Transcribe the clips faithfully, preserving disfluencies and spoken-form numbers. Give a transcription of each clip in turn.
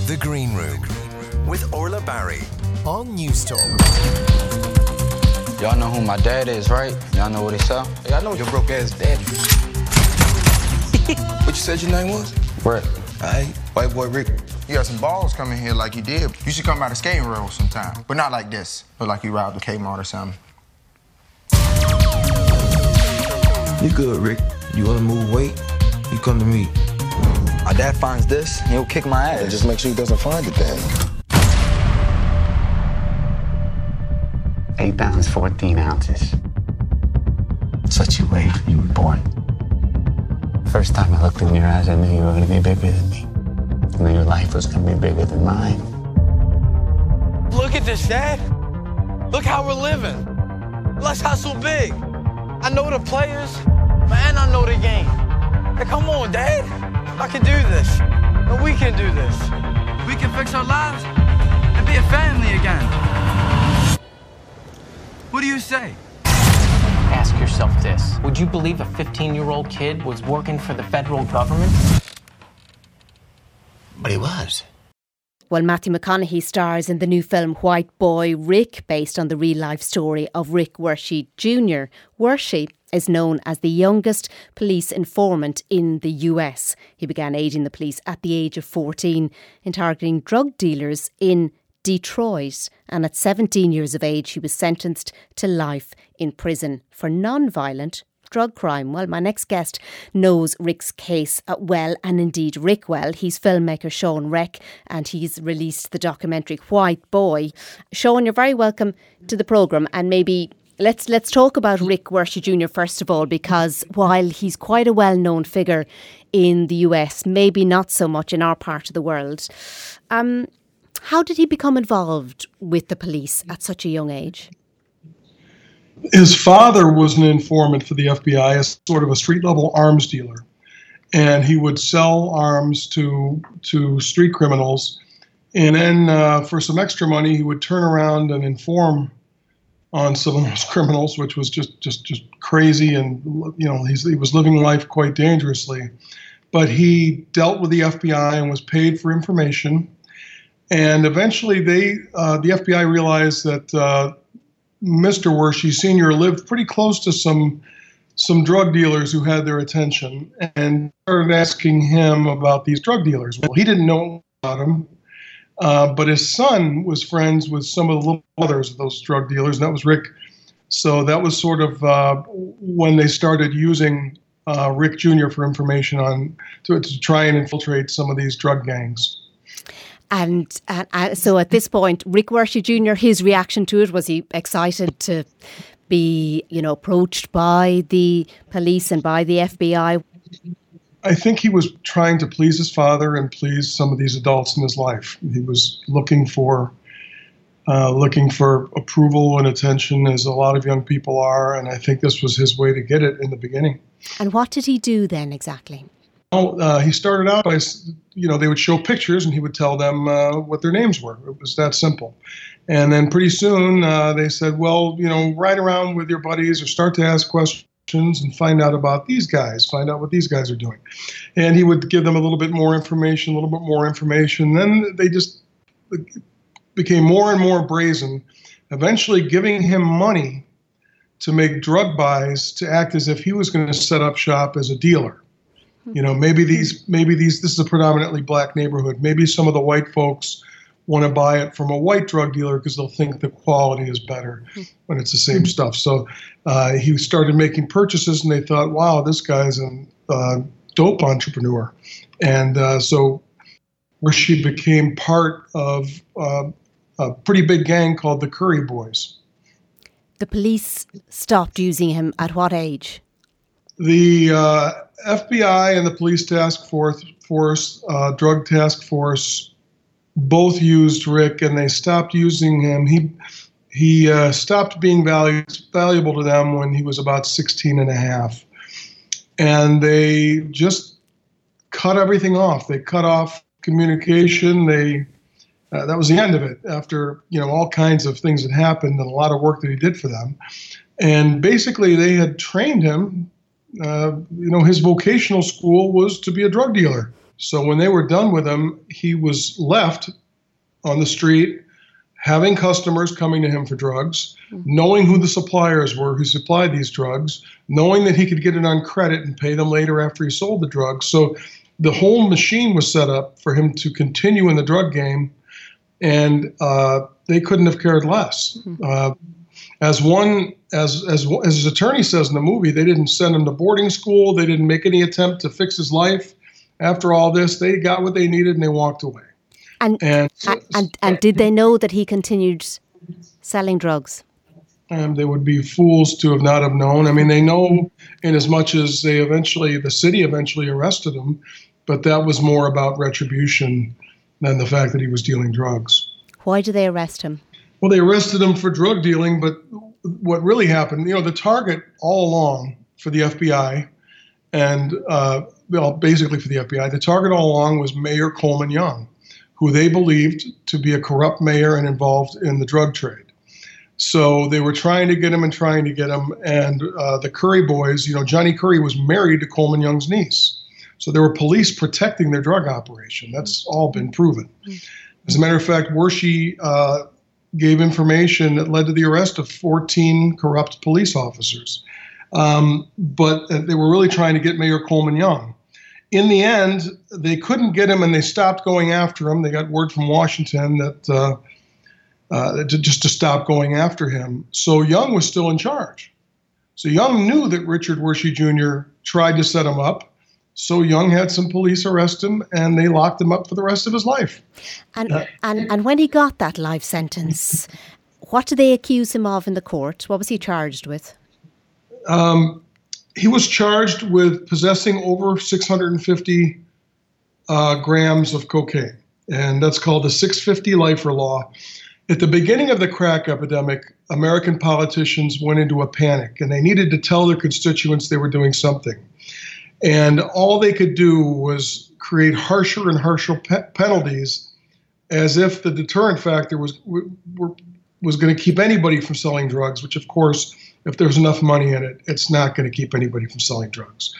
The Green Room with Orla Barry on News Talk. Y'all know who my dad is, right? Y'all know what he sell? Hey, I know your broke ass daddy. What you said your name was? Rick. Alright, white boy Rick. You got some balls coming here like you did. You should come out of skating roll sometime, but not like this. Look like you robbed a Kmart or something. You good, Rick. You wanna move weight? You come to me. My dad finds this, he'll kick my ass. And just make sure he doesn't find it then. Eight pounds, fourteen ounces. That's what you weighed when you were born. First time I looked in your eyes, I knew you were gonna be bigger than me. I knew your life was gonna be bigger than mine. Look at this, Dad. Look how we're living. Let's hustle big. I know the players, and I know the game. Hey, come on, Dad. I can do this. And we can do this. We can fix our lives and be a family again. What do you say? Ask yourself this. Would you believe a fifteen-year-old kid was working for the federal government? But he was. Well, Matthew McConaughey stars in the new film White Boy Rick, based on the real-life story of Rick Wershe Junior Wershe is known as the youngest police informant in the U S. He began aiding the police at the age of fourteen in targeting drug dealers in Detroit, and at seventeen years of age he was sentenced to life in prison for non-violent drug crime. Well, my next guest knows Rick's case well, and indeed Rick well. He's filmmaker Sean Reck, and he's released the documentary White Boy. Sean, you're very welcome to the programme, and maybe let's let's talk about Rick Wershe Junior first of all, because while he's quite a well-known figure in the U S, maybe not so much in our part of the world, um, how did he become involved with the police at such a young age? His father was an informant for the F B I, as sort of a street-level arms dealer. And he would sell arms to to street criminals. And then uh, for some extra money, he would turn around and inform on some of those criminals, which was just just, just crazy. And, you know, he's, he was living life quite dangerously. But he dealt with the F B I and was paid for information. And eventually they, uh, the F B I realized that uh, Mister Wershe Senior lived pretty close to some some drug dealers who had their attention, and started asking him about these drug dealers. Well, he didn't know about them, uh, but his son was friends with some of the little brothers of those drug dealers, and that was Rick. So that was sort of uh, when they started using uh, Rick Junior for information on to, to try and infiltrate some of these drug gangs. And uh, uh, so at this point, Rick Wershe Junior, his reaction to it, was he excited to be, you know, approached by the police and by the F B I? I think he was trying to please his father and please some of these adults in his life. He was looking for uh, looking for approval and attention, as a lot of young people are, and I think this was his way to get it in the beginning. And what did he do then exactly? Oh, uh, he started out by, you know, they would show pictures and he would tell them uh, what their names were. It was that simple. And then pretty soon uh, they said, well, you know, ride around with your buddies or start to ask questions and find out about these guys, find out what these guys are doing. And he would give them a little bit more information, a little bit more information. Then they just became more and more brazen, eventually giving him money to make drug buys to act as if he was going to set up shop as a dealer. You know, maybe these, maybe these, this is a predominantly black neighborhood. Maybe some of the white folks want to buy it from a white drug dealer because they'll think the quality is better when it's the same stuff. So uh, he started making purchases and they thought, wow, this guy's a uh, dope entrepreneur. And uh, so Wershe became part of uh, a pretty big gang called the Curry Boys. The police stopped using him at what age? The uh, F B I and the police task force, force uh, drug task force, both used Rick, and they stopped using him. He he uh, stopped being valu- valuable to them when he was about sixteen and a half. And they just cut everything off. They cut off communication. They uh, that was the end of it. After, you know, all kinds of things had happened and a lot of work that he did for them. And basically they had trained him. Uh, you know, his vocational school was to be a drug dealer. So when they were done with him, he was left on the street, having customers coming to him for drugs, knowing who the suppliers were who supplied these drugs, knowing that he could get it on credit and pay them later after he sold the drugs. So the whole machine was set up for him to continue in the drug game, and uh, they couldn't have cared less. Mm-hmm. Uh, as one, as, as as his attorney says in the movie, they didn't send him to boarding school. They didn't make any attempt to fix his life. After all this, they got what they needed and they walked away. And and, and, and, and did they know that he continued selling drugs? Um, they would be fools to have not have known. I mean, they know in as much as they eventually, the city eventually arrested him, but that was more about retribution than the fact that he was dealing drugs. Why did they arrest him? Well, they arrested him for drug dealing, but what really happened, you know, the target all along for the F B I and, uh, well, basically for the F B I, the target all along was Mayor Coleman Young, who they believed to be a corrupt mayor and involved in the drug trade. So they were trying to get him and trying to get him. And uh, the Curry boys, you know, Johnny Curry was married to Coleman Young's niece. So there were police protecting their drug operation. That's all been proven. As a matter of fact, Wershey uh, gave information that led to the arrest of fourteen corrupt police officers. Um, but uh, they were really trying to get Mayor Coleman Young. In the end, they couldn't get him and they stopped going after him. They got word from Washington that uh, uh, to, just to stop going after him. So Young was still in charge. So Young knew that Richard Wershey Junior tried to set him up. So Young had some police arrest him and they locked him up for the rest of his life. And uh, and, and when he got that life sentence, what did they accuse him of in the court? What was he charged with? Um, he was charged with possessing over six hundred fifty uh, grams of cocaine, and that's called the six fifty lifer law. At the beginning of the crack epidemic, American politicians went into a panic, and they needed to tell their constituents they were doing something. And all they could do was create harsher and harsher pe- penalties, as if the deterrent factor was was going to keep anybody from selling drugs, which, of course, if there's enough money in it, it's not going to keep anybody from selling drugs.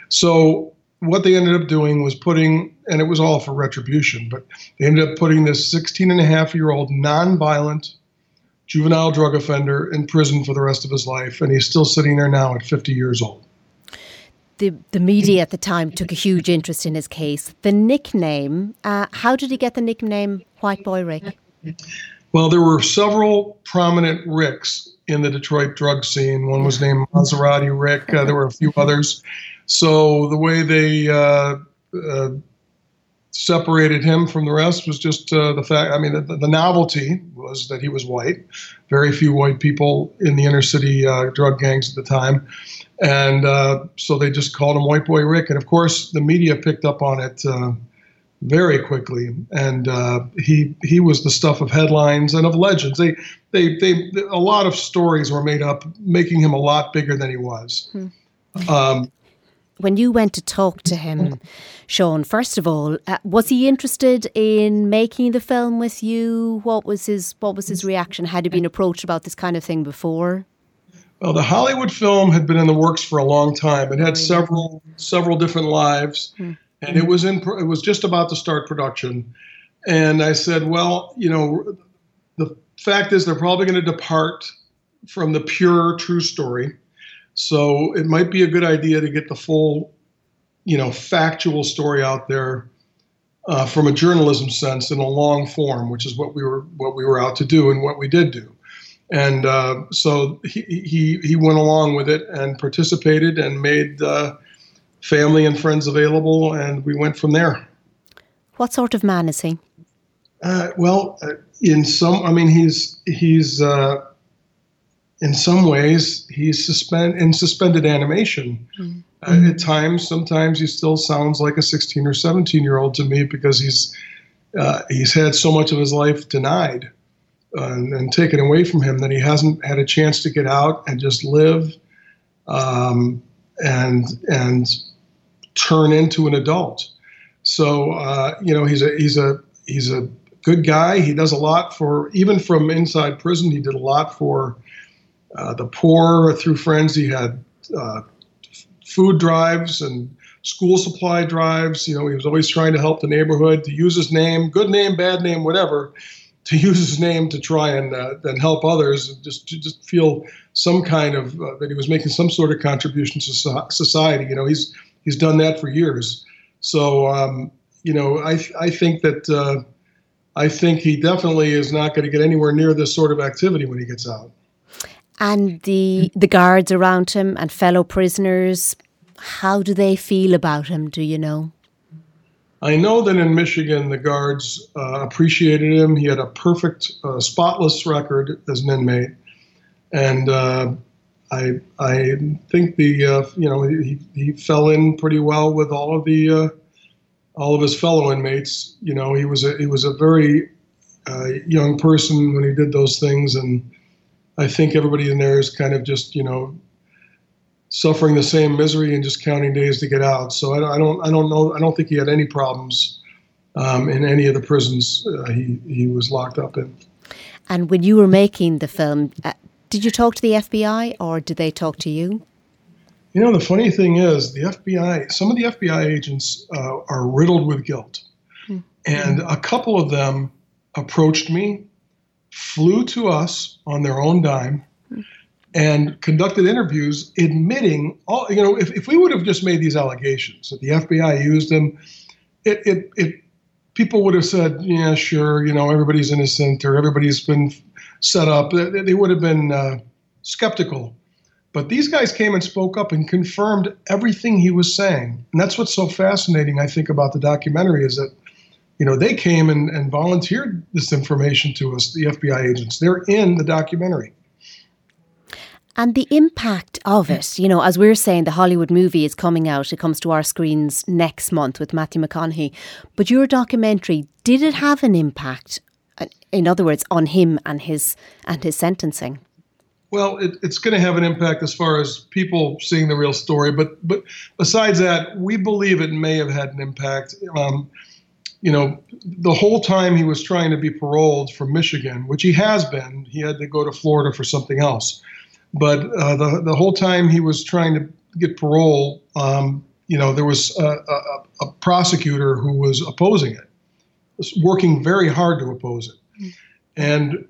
So what they ended up doing was putting, and it was all for retribution, but they ended up putting this sixteen and a half year old nonviolent juvenile drug offender in prison for the rest of his life. And he's still sitting there now at fifty years old. The, the media at the time took a huge interest in his case. The nickname, uh, how did he get the nickname White Boy Rick? Well, there were several prominent Ricks in the Detroit drug scene. One was named Maserati Rick. Uh, there were a few others. So the way they uh, uh, separated him from the rest was just uh, the fact, I mean, the, the novelty was that he was white. Very few white people in the inner city uh, drug gangs at the time. And uh, so they just called him White Boy Rick. And of course, the media picked up on it uh, very quickly. And uh, he he was the stuff of headlines and of legends. They, they, they, a lot of stories were made up, making him a lot bigger than he was. Hmm. Um, when you went to talk to him, Sean, first of all, uh, was he interested in making the film with you? What was his What was his reaction? Had he been approached about this kind of thing before? Well, the Hollywood film had been in the works for a long time. It had several several different lives, hmm. and it was in it was just about to start production. And I said, well, you know, the fact is they're probably going to depart from the pure true story. So it might be a good idea to get the full, you know, factual story out there uh, from a journalism sense in a long form, which is what we were what we were out to do and what we did do. And uh, so he, he he went along with it and participated and made uh, family and friends available, and we went from there. What sort of man is he? Uh, well, uh, in some, I mean, he's he's uh, in some ways he's suspend in suspended animation. Mm-hmm. Uh, at times, sometimes he still sounds like a sixteen or seventeen year old to me because he's uh, he's had so much of his life denied. Uh, and, and taken away from him that he hasn't had a chance to get out and just live um, and and turn into an adult. So uh, you know he's a he's a he's a good guy. He does a lot for even from inside prison. He did a lot for uh, the poor through friends. He had uh, food drives and school supply drives. You know, he was always trying to help the neighborhood, to use his name, good name, bad name, whatever, to use his name to try and uh, and help others, and just to just feel some kind of uh, that he was making some sort of contribution to society. You know, he's he's done that for years. So um, you know, I I think that uh, I think he definitely is not going to get anywhere near this sort of activity when he gets out. And the the guards around him and fellow prisoners, how do they feel about him? Do you know? I know that in Michigan, the guards uh, appreciated him. He had a perfect, uh, spotless record as an inmate, and uh, I I think the uh, you know he he fell in pretty well with all of the uh, all of his fellow inmates. You know, he was a he was a very uh, young person when he did those things, and I think everybody in there is kind of just you know. suffering the same misery and just counting days to get out. So I, I don't, I don't know. I don't think he had any problems um, in any of the prisons uh, he he was locked up in. And when you were making the film, uh, did you talk to the F B I or did they talk to you? You know, the funny thing is, the F B I, some of the F B I agents uh, are riddled with guilt, hmm. and a couple of them approached me, flew to us on their own dime. Hmm. And conducted interviews admitting all, you know, if, if we would have just made these allegations that the F B I used him, it, it, it, people would have said, yeah, sure, you know, everybody's innocent or everybody's been set up. They, they would have been uh, skeptical. But these guys came and spoke up and confirmed everything he was saying. And that's what's so fascinating, I think, about the documentary is that, you know, they came and, and volunteered this information to us, the F B I agents. They're in the documentary. And the impact of it, you know, as we're saying, the Hollywood movie is coming out. It comes to our screens next month with Matthew McConaughey. But your documentary, did it have an impact, in other words, on him and his and his sentencing? Well, it, it's going to have an impact as far as people seeing the real story. But but besides that, we believe it may have had an impact. Um, you know, the whole time he was trying to be paroled from Michigan, which he has been, he had to go to Florida for something else. But uh, the the whole time he was trying to get parole, um, you know, there was a, a, a prosecutor who was opposing it, was working very hard to oppose it. Mm. And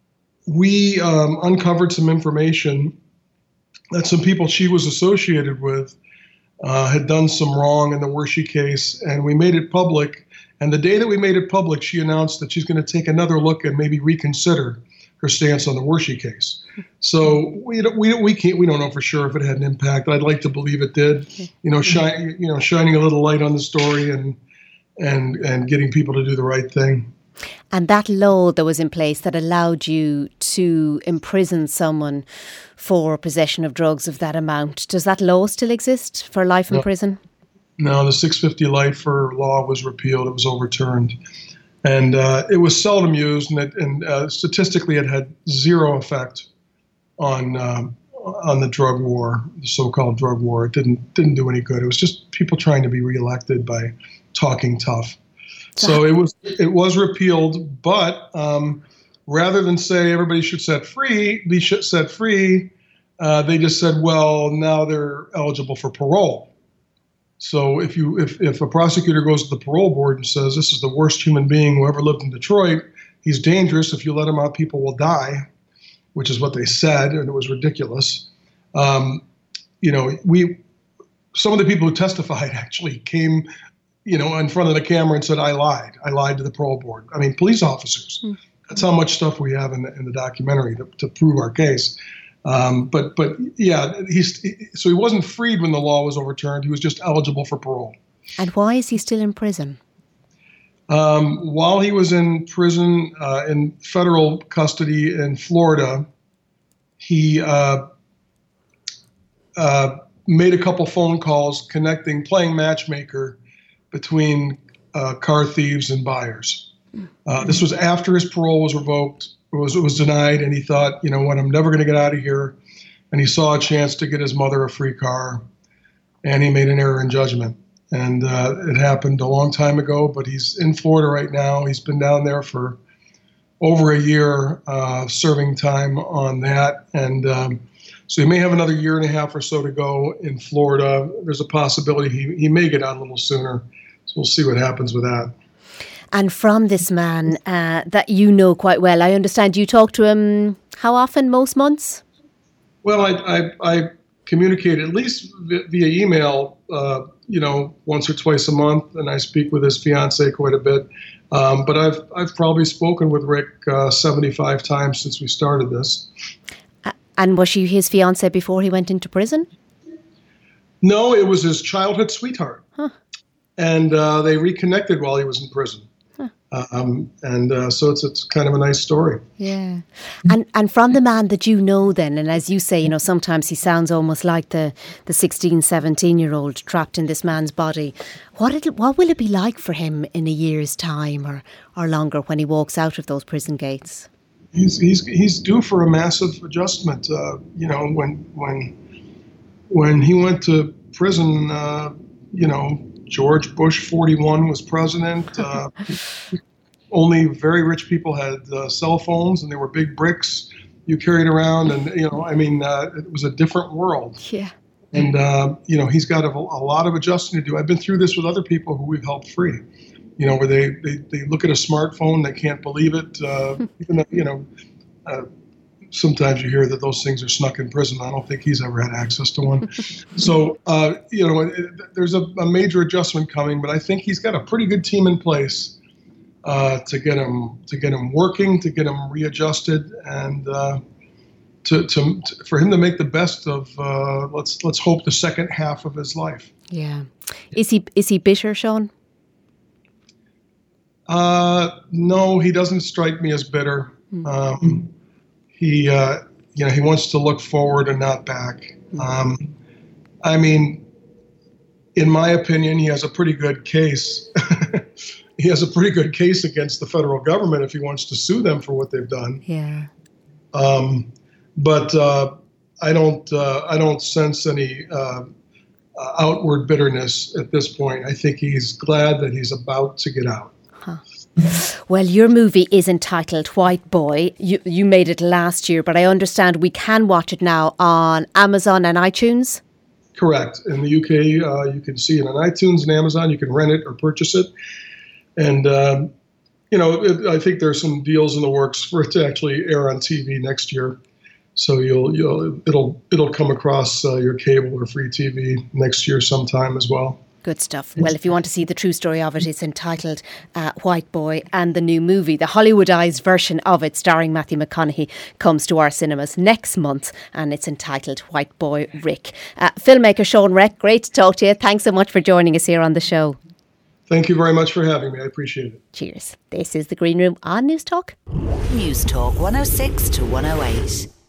we um, uncovered some information that some people she was associated with uh, had done some wrong in the Wershey case, and we made it public. And the day that we made it public, she announced that she's going to take another look and maybe reconsider her stance on the Wershey case. So we we we can't we don't know for sure if it had an impact. I'd like to believe it did. You know, shine you know shining a little light on the story and and and getting people to do the right thing. And that law that was in place that allowed you to imprison someone for possession of drugs of that amount, does that law still exist for life in no. prison? No, the six fifty lifer law was repealed. It was overturned. And uh, it was seldom used, and, it, and uh, statistically, it had zero effect on um, on the drug war, the so-called drug war. It didn't didn't do any good. It was just people trying to be reelected by talking tough. So it was it was repealed, but um, rather than say everybody should set free, be set free, uh, they just said, well, now they're eligible for parole. So if you if, if a prosecutor goes to the parole board and says this is the worst human being who ever lived in Detroit, he's dangerous. If you let him out, people will die, which is what they said, and it was ridiculous. Um, you know, we some of the people who testified actually came, you know, in front of the camera and said, "I lied. I lied to the parole board." I mean, police officers. Mm. That's how much stuff we have in the, in the documentary to, to prove our case. Um, but, but yeah, he's so he wasn't freed when the law was overturned. He was just eligible for parole. And why is he still in prison? Um, while he was in prison uh, in federal custody in Florida, he uh, uh, made a couple phone calls connecting, playing matchmaker between uh, car thieves and buyers. Uh, this was after his parole was revoked. It was, it was denied, and he thought, you know what, I'm never going to get out of here. And he saw a chance to get his mother a free car, and he made an error in judgment. And uh, it happened a long time ago, but he's in Florida right now. He's been down there for over a year uh, serving time on that. And um, So he may have another year and a half or so to go in Florida. There's a possibility he, he may get out a little sooner. So we'll see what happens with that. And from this man uh, that you know quite well, I understand you talk to him how often, most months? Well, I I, I communicate at least via email, uh, you know, once or twice a month, and I speak with his fiance quite a bit. Um, but I've I've probably spoken with Rick uh, seventy-five times since we started this. Uh, and was she his fiance before he went into prison? No, it was his childhood sweetheart. Huh. And uh, they reconnected while he was in prison. Huh. Um, and uh, so it's it's kind of a nice story. Yeah. And and from the man that you know then, and as you say, you know, sometimes he sounds almost like the, the sixteen, seventeen-year-old trapped in this man's body. What it, what will it be like for him in a year's time or, or longer when he walks out of those prison gates? He's he's he's due for a massive adjustment. Uh, you know, when when when he went to prison, uh, you know, George Bush forty-one was president. Uh, only very rich people had uh, cell phones, and they were big bricks you carried around. And, you know, I mean, uh, it was a different world. Yeah. And, uh, you know, he's got a, a lot of adjusting to do. I've been through this with other people who we've helped free, you know, where they, they, they look at a smartphone, they can't believe it. Uh, even though, you know, uh, sometimes you hear that those things are snuck in prison. I don't think he's ever had access to one. So, uh, you know, it, there's a, a major adjustment coming, but I think he's got a pretty good team in place uh, to get him to get him working, to get him readjusted, and uh, to, to, to for him to make the best of uh, let's let's hope the second half of his life. Yeah, is he is he bitter, Sean? Uh, no, he doesn't strike me as bitter. Mm. Um, He, uh, you know, he wants to look forward and not back. Um, I mean, in my opinion, he has a pretty good case. He has a pretty good case against the federal government if he wants to sue them for what they've done. Yeah. Um, but uh, I don't, uh, I don't sense any uh, uh, outward bitterness at this point. I think he's glad that he's about to get out. Huh. Well, your movie is entitled White Boy. You you made it last year, but I understand we can watch it now on Amazon and iTunes? Correct. In the U K, uh, you can see it on iTunes and Amazon. You can rent it or purchase it. And, um, you know, it, I think there's some deals in the works for it to actually air on T V next year. So you'll you'll it'll it'll come across uh, your cable or free T V next year sometime as well. Good stuff. Well, if you want to see the true story of it, it's entitled uh, White Boy, and the new movie, the Hollywoodized version of it, starring Matthew McConaughey, comes to our cinemas next month, and it's entitled White Boy Rick. Uh, filmmaker Sean Reck, great to talk to you. Thanks so much for joining us here on the show. Thank you very much for having me. I appreciate it. Cheers. This is The Green Room on News Talk. News Talk one oh six to one oh eight.